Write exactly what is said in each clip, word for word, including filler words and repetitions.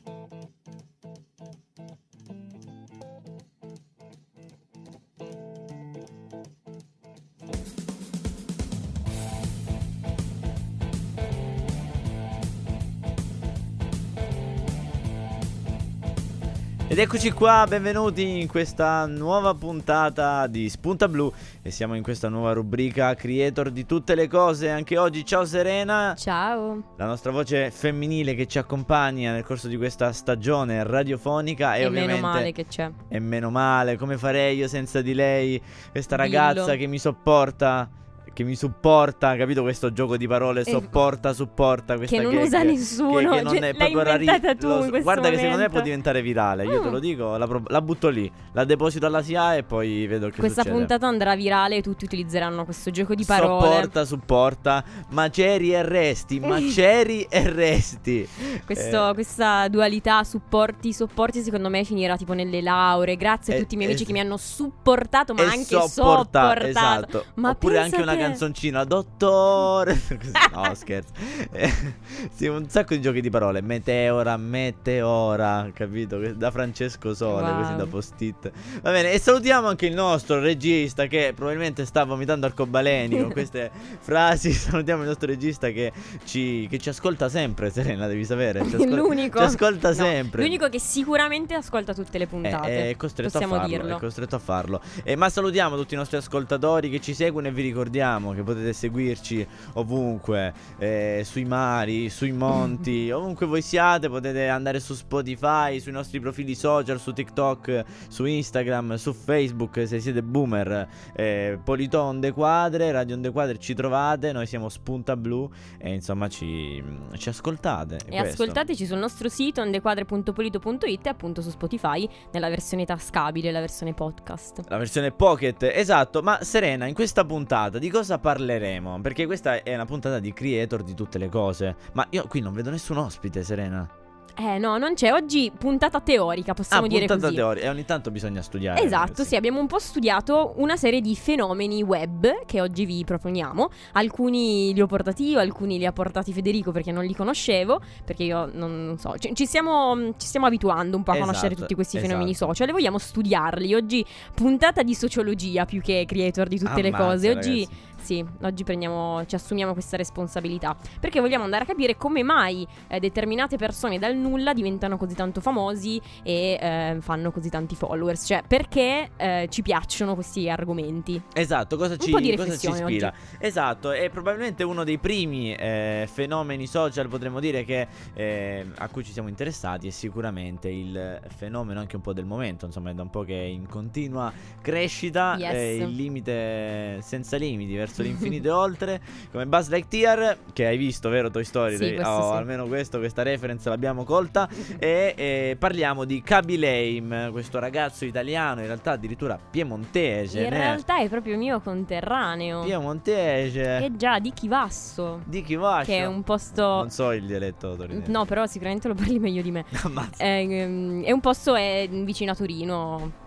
Ed eccoci qua, benvenuti in questa nuova puntata di Spunta Blu. E siamo in questa nuova rubrica Creator di tutte le cose. Anche oggi, ciao Serena. Ciao. La nostra voce femminile che ci accompagna nel corso di questa stagione radiofonica. E, e ovviamente meno male che c'è. E meno male, come farei io senza di lei? Questa ragazza Dillo. che mi sopporta, che mi supporta, capito questo gioco di parole, E- sopporta, supporta, questa Che non che, usa che- nessuno, che, che non cioè, è l'hai proprio rari- inventata tu lo so- in questo Guarda che secondo me momento. può diventare virale, io te Mm. lo dico, la, pro- la butto lì, la deposito alla S I A e poi vedo che Questa succede. puntata andrà virale e tutti utilizzeranno questo gioco di parole. Sopporta, supporta, maceri e resti, maceri e resti. Questo- Eh, Questa dualità supporti, sopporti secondo me finirà tipo nelle lauree. Grazie a Eh, tutti i miei amici es- che mi hanno supportato ma e anche sopporta, sopportato. esatto. Ma Oppure anche pensa una te. canzoncina, dottore. Così, no, scherzo. Eh, sì, un sacco di giochi di parole. Meteora, meteora, capito? Da Francesco Sole, Wow. così da post-it. Va bene, e salutiamo anche il nostro regista che probabilmente sta vomitando arcobaleni con queste frasi. Salutiamo il nostro regista che ci, che ci ascolta sempre, Serena, devi sapere. Ci ascol- L'unico. Ci ascolta No, sempre. L'unico che sicuramente ascolta tutte le puntate. È, è costretto Possiamo a farlo, dirlo. è costretto a farlo. Eh, ma salutiamo tutti i nostri ascoltatori che ci seguono e vi ricordiamo che potete seguirci ovunque, eh, sui mari, sui monti, ovunque voi siate. Potete andare su Spotify, sui nostri profili social, su TikTok, su Instagram, su Facebook se siete boomer. eh, Polito Onde Quadre, Radio Onde Quadre, ci trovate. Noi siamo Spunta Blu e insomma ci, ci ascoltate. E ascoltateci sul nostro sito ondequadre punto polito punto it e appunto su Spotify nella versione tascabile, la versione podcast. La versione Pocket, esatto. Ma Serena, in questa puntata di cosa parleremo? Perché questa è una puntata di creator di tutte le cose. Ma io qui non vedo nessun ospite, Serena. Eh no, non c'è. Oggi puntata teorica, possiamo ah, dire puntata così. teorica. E ogni tanto bisogna studiare. Esatto, sì, abbiamo un po' studiato una serie di fenomeni web che oggi vi proponiamo. Alcuni li ho portati io, alcuni li ha portati Federico perché non li conoscevo, perché io non, non so, ci, ci stiamo ci stiamo abituando un po' a Esatto, conoscere tutti questi fenomeni esatto. social e vogliamo studiarli. Oggi puntata di sociologia più che creator di tutte le Ammazza, cose. Oggi ragazzi. sì, oggi prendiamo, ci assumiamo questa responsabilità perché vogliamo andare a capire come mai eh, determinate persone dal nulla diventano così tanto famosi e eh, fanno così tanti followers. Cioè, perché eh, ci piacciono questi argomenti. Esatto, cosa Un ci, po' di cosa ci riflessione ispira? oggi. Esatto, è probabilmente uno dei primi eh, fenomeni social, potremmo dire, che eh, a cui ci siamo interessati. È sicuramente il fenomeno anche un po' del momento. Insomma, è da un po' che è in continua crescita. Yes. È il limite senza limiti, verso l'infinito e oltre, come Buzz Lightyear, che hai visto, vero Toy Story? Sì, questo oh, sì. almeno questo, questa reference l'abbiamo colta. E eh, parliamo di Khaby Lame, questo ragazzo italiano, in realtà addirittura piemontese. In né? realtà è proprio mio conterraneo. Piemontese. Eh già, di Chivasso. Di chi va? Che è un posto. Non so il dialetto torinese. No, però sicuramente lo parli meglio di me. Ammazza. È, ehm, è un posto è vicino a Torino.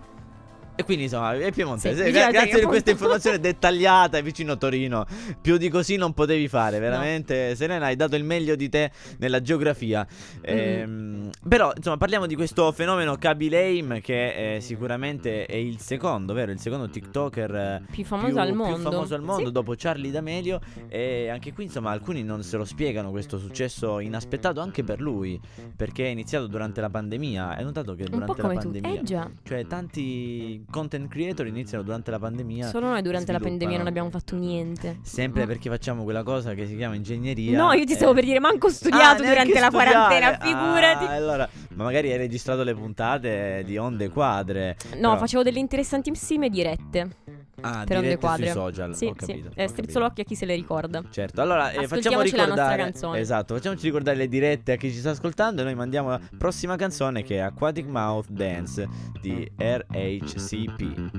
E quindi insomma è piemontese. Sì, Gra- vicino a grazie Torino, per questa appunto. informazione dettagliata e vicino a Torino. Più di così non potevi fare, veramente. Serena, hai dato il meglio di te nella geografia. Ehm, però insomma parliamo di questo fenomeno Khaby Lame, che eh, sicuramente è il secondo, vero? Il secondo TikToker eh, Più famoso al mondo. più famoso al mondo Sì. dopo Charli D'Amelio. E anche qui insomma alcuni non se lo spiegano questo successo inaspettato anche per lui, perché è iniziato durante la pandemia. Hai notato che Un po' durante la come tutti. pandemia Eh già. cioè tanti content creator iniziano durante la pandemia. Solo noi durante la pandemia non sviluppano. abbiamo fatto niente. Sempre Mm. perché facciamo quella cosa che si chiama ingegneria. No, io ti stavo eh. per dire, manco ho Ah, studiato neanche durante la studiare. quarantena, figurati. Ah, allora, ma magari hai registrato le puntate di Onde Quadre. No, però- facevo delle interessantissime dirette ah, per Onde dirette Quadre. sui social. Sì, ho sì. capito. Eh, ho strizzo capito. l'occhio a chi se le ricorda. Certo, allora eh, facciamo Ascoltiamoci la nostra ricordare. canzone. Esatto, facciamoci ricordare le dirette a chi ci sta ascoltando. E noi mandiamo la prossima canzone, che è Aquatic Mouth Dance di R H C P.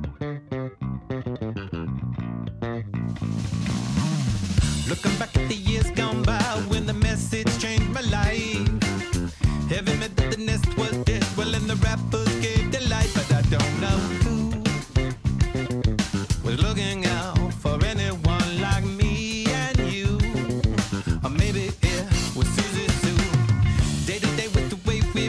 Looking back at the years gone by when the message changed my life. Heaven meant that the nest was dead, well, and the rappers gave the light, but I don't know who was looking out for anyone like me and you. Or maybe it was Susie Sue. Day to day with the way we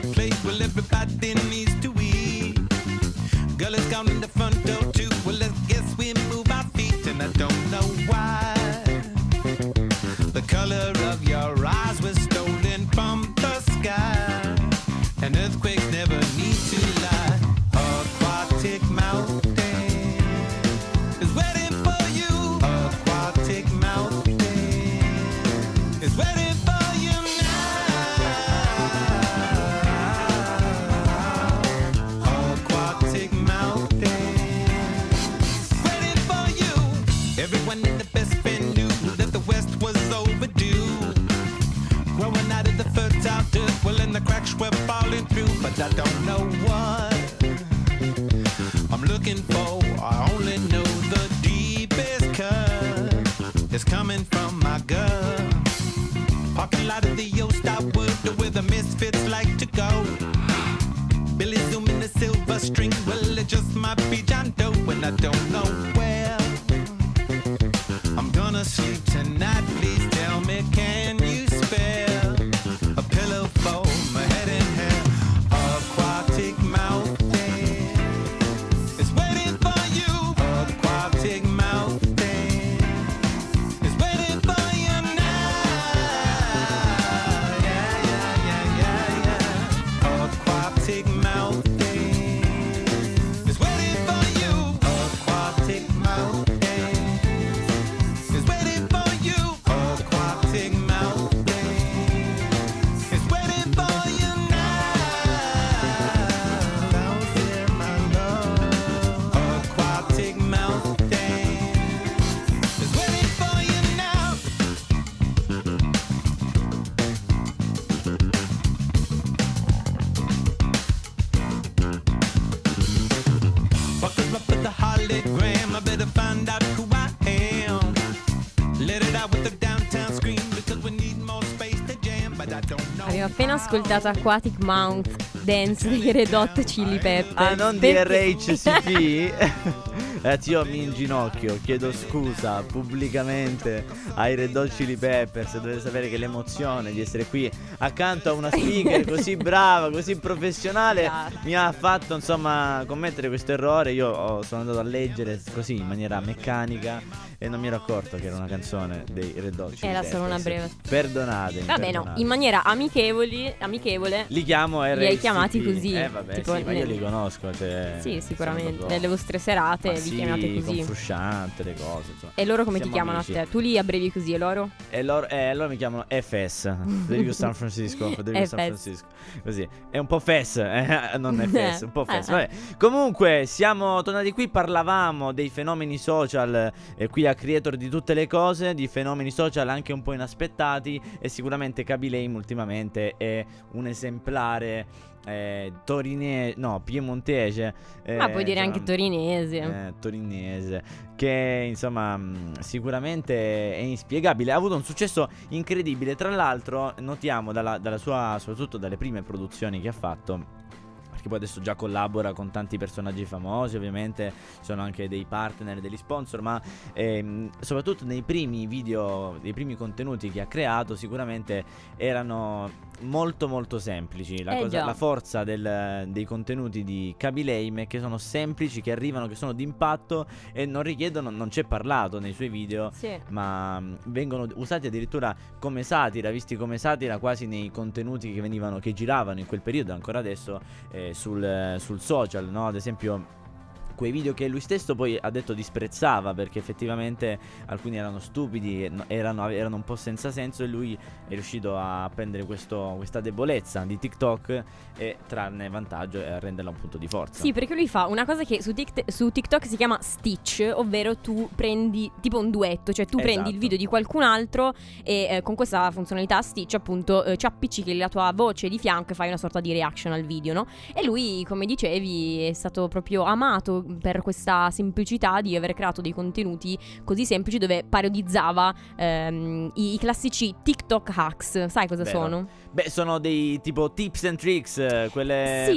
color of your eyes was stolen from the sky. And earthquakes never need to lie. Aquatic mountain is waiting for you. Aquatic mountain is waiting for you now. Aquatic mountain waiting for you. Everyone in the best friend knew that the West was overdue. Growing out of the fertile dirt, well, and the cracks were falling through, but I don't know what I'm looking for. I only know the deepest cut is coming from my gut. Parking lot of the old Starwood, where the misfits like to go. Billy Zoom in the silver string, well, it just might be John Doe, and I don't know where I'm gonna sleep tonight. Please tell me, can you spare a pillow for my head and hair? Aquatic mountain is waiting for you. Aquatic mountain is waiting for you now. Yeah, yeah, yeah, yeah, yeah. Aquatic mountain is waiting for you. Aquatic mountain is waiting for you. Aquatic mountain is waiting for you now. Down there, my love. Aquatic mountain is waiting for you now. Buckle up with the hologram. I better find out who I am. Let it out with the downtown scream, because we need more space to jam, but I don't know. Abbiamo appena ascoltato Aquatic Mount Dance dei Red Hot Chili Peppers. Ah, non di Perché- R H C P? Ragazzi, io mi inginocchio, chiedo scusa pubblicamente ai Red Hot Chili Peppers. Dovete sapere che l'emozione di essere qui accanto a una speaker così brava, così professionale, Grazie. mi ha fatto insomma commettere questo errore. Io ho- sono andato a leggere così in maniera meccanica e non mi ero accorto che era una canzone dei Red Hot Chili Era Peppers. solo una breve. Perdonatemi. Vabbè, no, perdonatemi. in maniera amichevoli, amichevole. Li chiamo R H C P. Li hai chiamati così, Eh vabbè, tipo sì, ma io nel- li conosco, cioè, Sì, sicuramente. sono proprio- Nelle vostre serate Ma vi sì, chiamate con così. Frusciante, le cose, insomma. E loro come Siamo ti chiamano amici. a te? Tu li abbrevi così e loro? E loro, eh, loro mi chiamano F S, Federico San Francisco, Federico San F S. Francisco. Così. È un po' F S, eh, non F S, un po' F S. Eh, Vabbè. Comunque, siamo tornati qui, parlavamo dei fenomeni social, eh, qui a Creator di tutte le cose, di fenomeni social anche un po' inaspettati, e sicuramente Kaby Lame ultimamente è un esemplare eh, torinese, no, piemontese. eh, Ma puoi dire anche insomma, torinese. eh, torinese, che insomma mh, sicuramente è inspiegabile. Ha avuto un successo incredibile. Tra l'altro notiamo dalla, dalla sua, soprattutto dalle prime produzioni che ha fatto, perché poi adesso già collabora con tanti personaggi famosi, ovviamente ci sono anche dei partner, degli sponsor, ma ehm, soprattutto nei primi video, dei primi contenuti che ha creato sicuramente erano molto molto semplici. La, Eh cosa, già. la forza del- dei contenuti di Kaby Lame è che sono semplici, che arrivano, che sono d'impatto e non richiedono, non c'è parlato nei suoi video, Sì. ma mh, vengono usati addirittura come satira, visti come satira quasi nei contenuti che venivano, che giravano in quel periodo, ancora adesso eh, sul, eh, sul social, no? Ad esempio quei video che lui stesso poi ha detto disprezzava, perché effettivamente alcuni erano stupidi, e no- erano, erano un po' senza senso, e lui è riuscito a prendere questo, questa debolezza di TikTok e trarne vantaggio e a renderla un punto di forza. Sì, perché lui fa una cosa che su, Tic- su TikTok si chiama Stitch, ovvero tu prendi tipo un duetto, cioè tu prendi il Esatto. video di qualcun altro e eh, con questa funzionalità Stitch appunto eh, ci appiccichi la tua voce di fianco e fai una sorta di reaction al video, no? E lui, come dicevi, è stato proprio amato per questa semplicità di aver creato dei contenuti così semplici dove parodizzava ehm, i, i classici TikTok hacks. Sai cosa Vero. sono? Beh, sono dei tipo tips and tricks, eh, quelle Sì.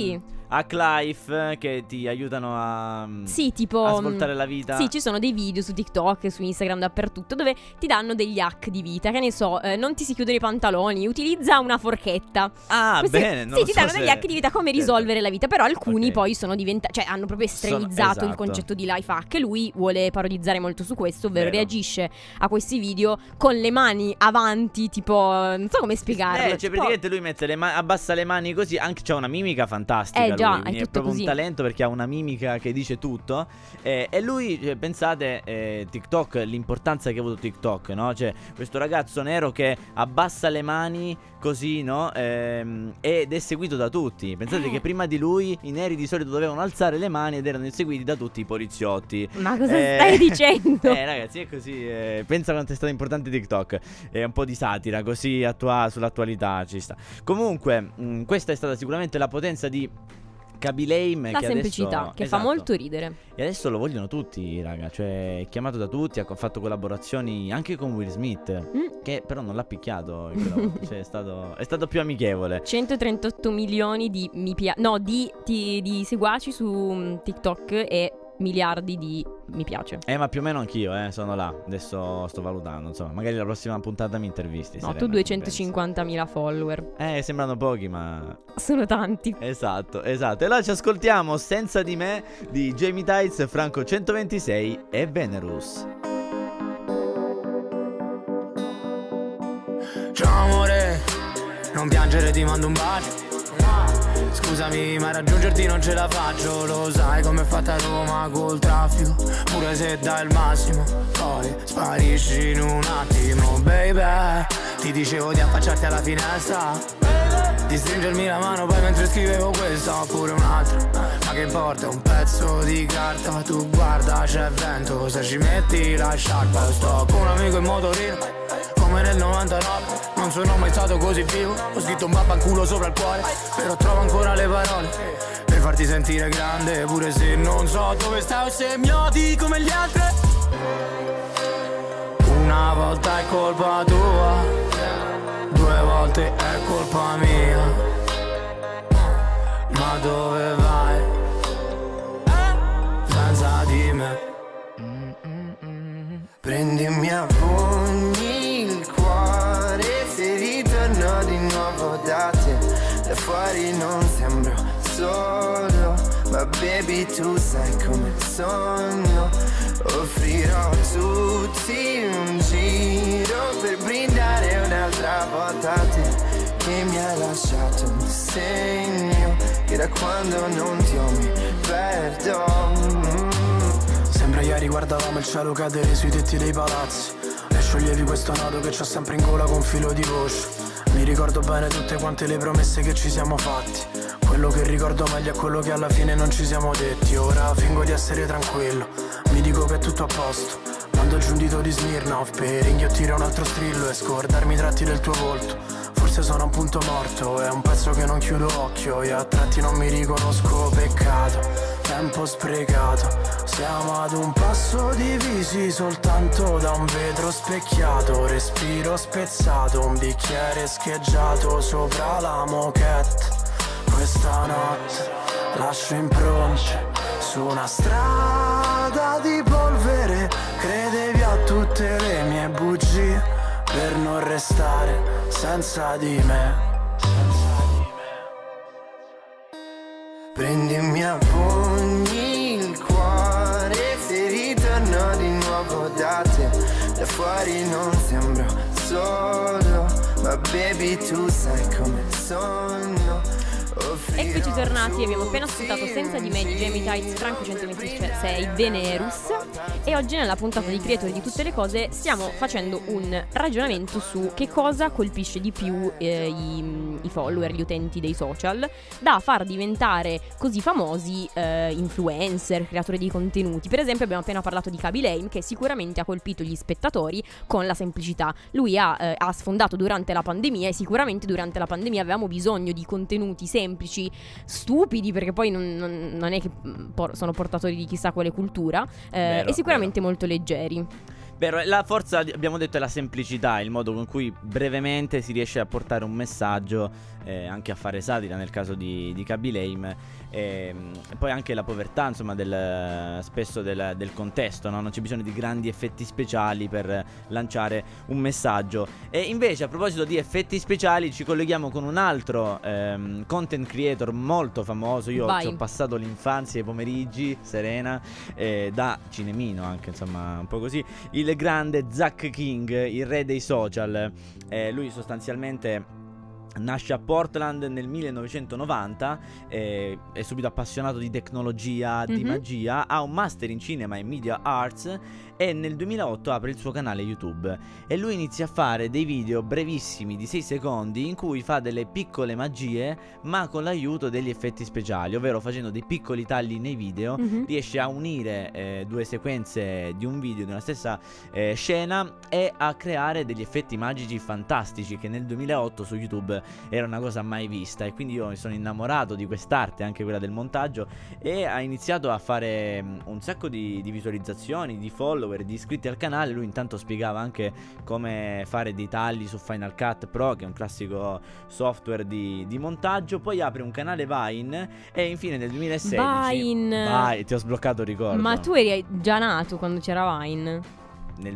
Hack Life che ti aiutano a, Sì, tipo a svoltare la vita. Sì, ci sono dei video su TikTok, su Instagram, dappertutto, dove ti danno degli hack di vita. Che ne so, eh, non ti si chiudono i pantaloni, utilizza una forchetta. Ah, Questi- bene, non Sì, lo ti so danno se- degli hack di vita, come Certo. risolvere la vita. Però alcuni Ok. poi sono diventati, cioè hanno proprio estremizzato Sono- il esatto. concetto di life hack. E lui vuole parodizzare molto su questo, ovvero Vero. reagisce a questi video con le mani avanti, tipo, non so come spiegarlo. Eh, cioè tipo- praticamente lui mette le ma- abbassa le mani così, anche c'ha una mimica fantastica. Eh, già, lui, è quindi tutto proprio così. un talento perché ha una mimica che dice tutto. Eh, e lui, cioè, pensate, eh, TikTok, l'importanza che ha avuto TikTok, no? Cioè, questo ragazzo nero che abbassa le mani così, no? Ehm, ed è seguito da tutti. Pensate Eh. che prima di lui i neri di solito dovevano alzare le mani ed erano inseguiti da tutti i poliziotti. Ma cosa Eh, stai dicendo? Eh ragazzi, è così, eh, pensa quanto è stato importante TikTok. È un po' di satira, così attua- sull'attualità ci sta. Comunque, mh, questa è stata sicuramente la potenza di Khaby Lame, La che semplicità, adesso, che fa esatto. molto ridere. E adesso lo vogliono tutti, raga. Cioè, è chiamato da tutti, ha co- fatto collaborazioni anche con Will Smith, Mm. che però non l'ha picchiato in quella volta. Cioè, è stato, è stato più amichevole. centotrentotto milioni di mi pia- no, di, di, di seguaci su mm, TikTok e miliardi di mi piace. Eh, ma più o meno anch'io, eh, sono là. Adesso sto valutando, insomma. Magari la prossima puntata mi intervisti. No, Serena, tu che duecentocinquantamila follower. pensi? Eh, sembrano pochi, ma Sono tanti. esatto, esatto. E allora ci ascoltiamo Senza di me di Jamie Tights, Franco centoventisei e Venerus. Ciao amore, non piangere, ti mando un bacio. Scusami, ma raggiungerti non ce la faccio. Lo sai com'è fatta Roma col traffico. Pure se dai il massimo, poi sparisci in un attimo, baby. Ti dicevo di affacciarti alla finestra, di stringermi la mano poi mentre scrivevo questa oppure un'altra. Ma che importa, un pezzo di carta. Tu guarda, c'è vento, se ci metti la sciarpa. Sto con un amico in motorino, come nel novantanove. Non sono mai stato così vivo. Ho scritto un vaffanculo sopra il cuore, però trovo ancora le parole per farti sentire grande, pure se non so dove stai o se mi odi come gli altri. Una volta è colpa tua, due volte è colpa mia. Ma dove vai senza di me? Prendimi a pugni il cuore se ritorno di nuovo da te. Da fuori non sembro solo, ma baby tu sai come sono. Offrirò tutti un giro per brindare un'altra volta a te, che mi hai lasciato un segno che da quando non ti ho mi perdo. Mm. Sembra ieri guardavamo il cielo cadere sui tetti dei palazzi e scioglievi questo nodo che c'ho sempre in gola con filo di voce. Mi ricordo bene tutte quante le promesse che ci siamo fatti. Quello che ricordo meglio è quello che alla fine non ci siamo detti. Ora fingo di essere tranquillo, mi dico che è tutto a posto. Mando giù un dito di Smirnoff per inghiottire un altro strillo e scordarmi i tratti del tuo volto. Forse sono un punto morto, è un pezzo che non chiudo occhio e a tratti non mi riconosco, peccato, tempo sprecato. Siamo ad un passo divisi soltanto da un vetro specchiato. Respiro spezzato, un bicchiere scheggiato sopra la moquette. Questa notte lascio impronte su una strada di polvere. Credevi a tutte le mie bugie per non restare senza di me. Prendimi a pugni il cuore se ritorno di nuovo da te. Da fuori non sembro solo, ma baby tu sai come sono. Eccoci tornati, abbiamo appena ascoltato Senza di me di Jamie Tights, Franco centoventisei, Venerus. E oggi nella puntata di Creatori di tutte le cose stiamo facendo un ragionamento su che cosa colpisce di più eh, i, i follower, gli utenti dei social, da far diventare così famosi eh, influencer, creatori di contenuti. Per esempio abbiamo appena parlato di Khaby Lame, che sicuramente ha colpito gli spettatori con la semplicità. Lui ha, eh, ha sfondato durante la pandemia, e sicuramente durante la pandemia avevamo bisogno di contenuti semplici, stupidi, perché poi non, non, non è che por- sono portatori di chissà quale cultura, eh, Vero, e sicuramente molto leggeri. Vero, la forza, abbiamo detto, è la semplicità, il modo con cui brevemente si riesce a portare un messaggio eh, anche a fare satira nel caso di, di Kaby Lame, e, e poi anche la povertà, insomma, del, spesso del, del contesto, no? Non c'è bisogno di grandi effetti speciali per lanciare un messaggio. E invece, a proposito di effetti speciali, ci colleghiamo con un altro ehm, content creator molto famoso. Io Vai. ci ho passato l'infanzia e i pomeriggi, Serena, eh, da cinemino anche, insomma, un po' così. Il grande Zach King, il re dei social. eh, Lui sostanzialmente nasce a Portland nel millenovecentonovanta, eh, è subito appassionato di tecnologia, di Mhm. magia, ha un master in cinema e media arts e nel duemilaotto apre il suo canale YouTube e lui inizia a fare dei video brevissimi di sei secondi in cui fa delle piccole magie ma con l'aiuto degli effetti speciali, ovvero facendo dei piccoli tagli nei video. Mhm. Riesce a unire eh, due sequenze di un video, di una stessa eh, scena, e a creare degli effetti magici fantastici che nel duemilaotto su YouTube era una cosa mai vista, e quindi io mi sono innamorato di quest'arte, anche quella del montaggio, e ha iniziato a fare mm, un sacco di, di visualizzazioni, di follower, di iscritti al canale. Lui intanto spiegava anche come fare dei tagli su Final Cut Pro, che è un classico software di, di montaggio. Poi apre un canale Vine e infine nel duemilasedici Vine. Vai, ti ho sbloccato il ricordo. Ma tu eri già nato quando c'era Vine? Nel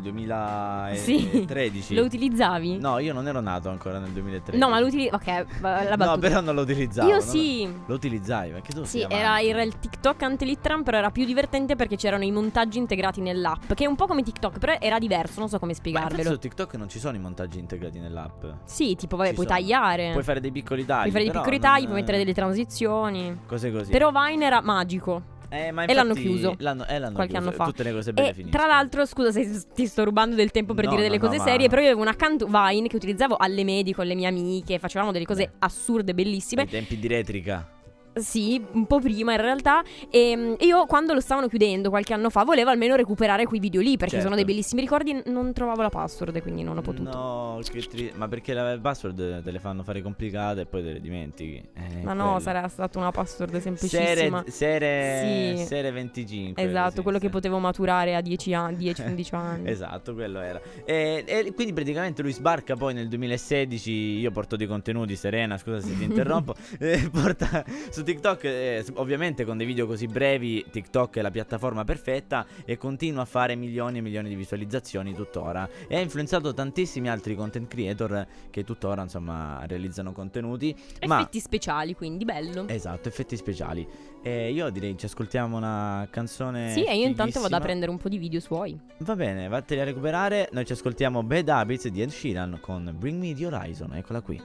Sì. duemilatredici Lo utilizzavi? No, io non ero nato ancora nel duemilatredici. No, ma lo utilizzavi. Ok, va- la battuta. No, però non lo utilizzavo. Io non sì. Lo, lo utilizzavi, perché tu Sì, sei era, avanti. era il TikTok anti-litteram, però era più divertente perché c'erano i montaggi integrati nell'app, che è un po' come TikTok, però era diverso, non so come Ma infatti spiegarvelo. su TikTok non ci sono i montaggi integrati nell'app. Sì, tipo, vabbè, Ci puoi sono. tagliare. Puoi fare dei piccoli tagli. Puoi fare dei però piccoli non- tagli, puoi mettere delle transizioni. cose così. Però Vine era magico. Eh, ma e l'hanno infatti chiuso l'hanno, eh, l'hanno qualche chiuso. anno fa. Tutte le cose belle E finiscono. tra l'altro, scusa se ti sto rubando del tempo per No, dire delle no, cose no, serie, ma- però io avevo un account Vine che utilizzavo alle medie con le mie amiche, facevamo delle cose Beh. assurde, bellissime. ai tempi di Retrica. Sì, un po' prima in realtà. E io quando lo stavano chiudendo qualche anno fa volevo almeno recuperare quei video lì, perché Certo. sono dei bellissimi ricordi. Non trovavo la password e quindi non ho potuto. No, che tri- ma perché le password te le fanno fare complicate e poi te le dimentichi. Eh, Ma no, quello. sarà stata una password semplicissima. Sere, sere, Sì. sere venticinque. Esatto, sì, quello sì. che potevo maturare a dieci anni, dieci undici anni. Esatto, quello era. E, e quindi praticamente lui sbarca poi nel duemilasedici. Io porto dei contenuti, Serena, scusa se ti interrompo. eh, porta su TikTok, eh, ovviamente con dei video così brevi. TikTok è la piattaforma perfetta e continua a fare milioni e milioni di visualizzazioni tuttora. E ha influenzato tantissimi altri content creator che tuttora, insomma, realizzano contenuti. Ma Effetti speciali, quindi bello. esatto, effetti speciali. E io direi ci ascoltiamo una canzone. Sì, e io intanto vado a fighissima. prendere un po' di video suoi. Va bene, vattene a recuperare. Noi ci ascoltiamo Bad Habits di Ed Sheeran con Bring Me the Horizon. Eccola qui.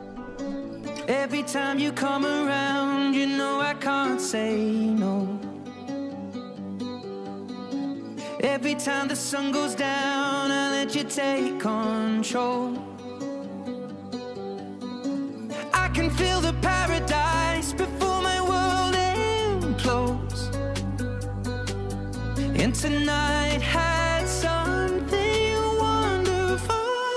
Every time you come around, you know I can't say no. Every time the sun goes down, I let you take control. I can feel the paradise before my world implodes. And tonight had something wonderful.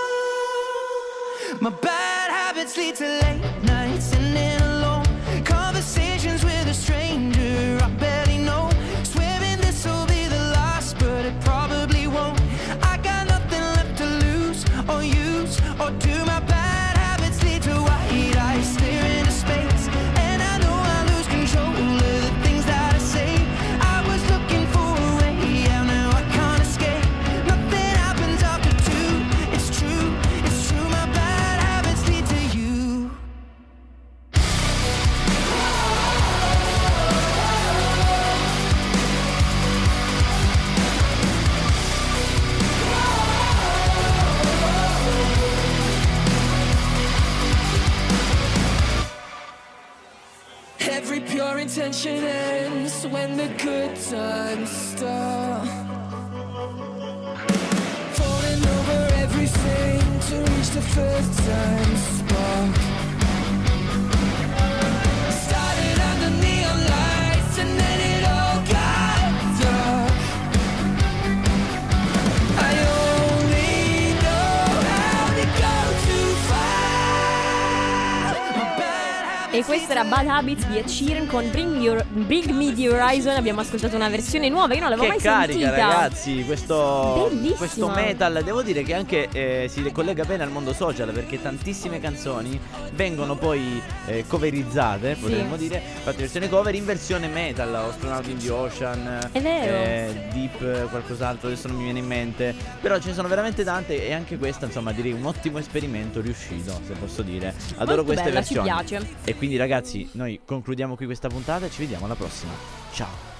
My bad habits lead to late nights and then alone conversations with a stranger I barely know. Swearing this will be the last, but it probably won't. I got nothing left to lose or use or do. My bad habits lead to white eyes stare into space, and I know I lose control of the things that I say. I was looking for a way out, now I can't escape. Nothing happens after two. It's true, it's true. My bad habits lead to you. Every pure intention ends when the good times start. Falling over everything to reach the first time spark. Started under neon lights and then it all got dark. I only know how to go too far. My bad habits E questa era Bad Habits di Ed Sheeran con Bring, Your, Bring Me The Horizon. Abbiamo ascoltato una versione nuova, io non l'avevo Che mai carica, sentita. ragazzi, questo, Bellissima. questo metal, devo dire che anche eh, si collega bene al mondo social, perché tantissime canzoni vengono poi eh, coverizzate, potremmo dire, fatte versione cover in versione metal, Astronaut in the Ocean, È vero. eh, Deep, eh, qualcos'altro, adesso non mi viene in mente, però ce ne sono veramente tante, e anche questa, insomma, direi un ottimo esperimento riuscito, se posso dire. Adoro Molto queste bella, ci versioni. piace. E quindi, ragazzi, noi concludiamo qui questa puntata e ci vediamo alla prossima. Ciao.